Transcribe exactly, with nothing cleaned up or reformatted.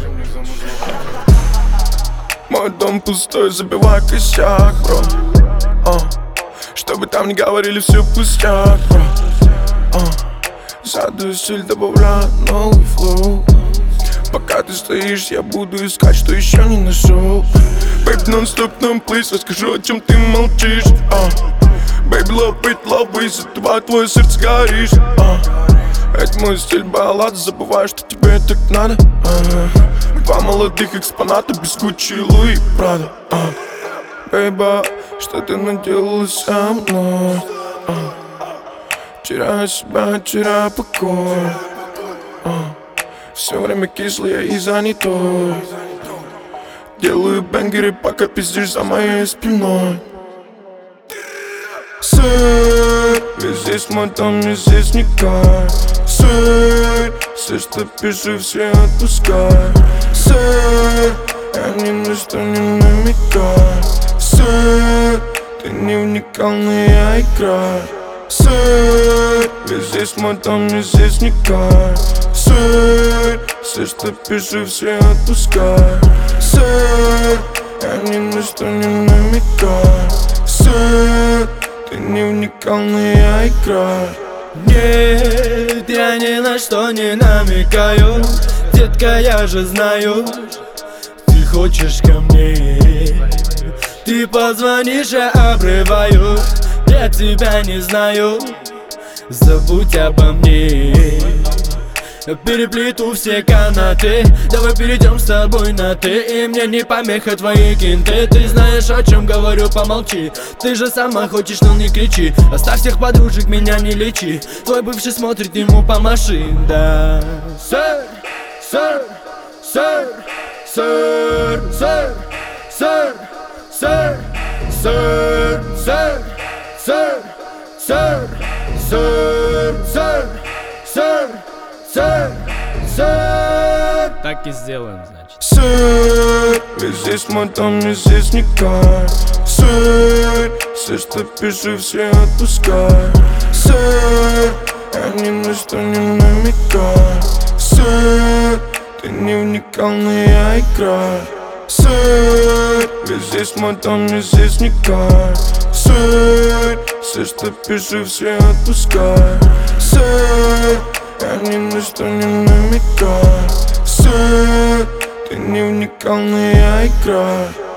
Мой дом пустой, забивай косяк, бро. uh. Чтобы там не говорили, все пустяк, бро. uh. Задаю стиль, добавляю новый флоу. Пока ты стоишь, я буду искать, что еще не нашел. Baby, non-stop, non please, расскажу, о чем ты молчишь. uh. Baby, love it, love it, за твое сердце горишь. uh. Это мой стиль баллад, забываю, что тебе так надо. uh. Два молодых экспоната без Гуччи, Луи, Прада. uh. Baby, что ты наделала со мной? uh. Теряю себя, теряю покой. uh. Все время кислая и занятой. Делаю бенгеры, пока пиздишь за моей спиной. Сэр, ведь здесь мой дом, и здесь не кайф. Сэр, все, что пишу, все отпускай. Сэр, я ни на что не намекаю. Сэр, ты не уникальный, я играю. Сэр, ведь здесь мой дом, и здесь не кайф. Сэр, все, что пишу, все отпускай. Сэр, я ни на что не намекаю. Сэр, ты не уникальный, я играю. Нет, я ни на что не намекаю. Детка, я же знаю, ты хочешь ко мне. Ты позвонишь, я обрываю. Я тебя не знаю, забудь обо мне. Переплету все канаты, давай перейдем с тобой на ты. И мне не помеха твои кинты. Ты знаешь, о чем говорю, помолчи. Ты же сама хочешь, но не кричи. Оставь всех подружек, меня не лечи. Твой бывший смотрит, ему помаши. Да. Сэр, сэр, сэр, сэр, сэр, сэр, сэр, сэр, сэр, сэр, сэр, сэр, сэр, сэр, сэр, сэр. Так и сделаем, значит. Сэр, ведь здесь мой дом, и здесь не кайф. Сэр, все, что пишу, все отпускай. Сэр, я ни на что не намекаю. Сэр, ты не уникальный, я играю. Сэр, ведь здесь мой дом, и здесь не кайф. Сэр, все, что пишу, все отпускай. Сэр, я ни на что не намекаю. Сэр, ты не уникальный, я играю.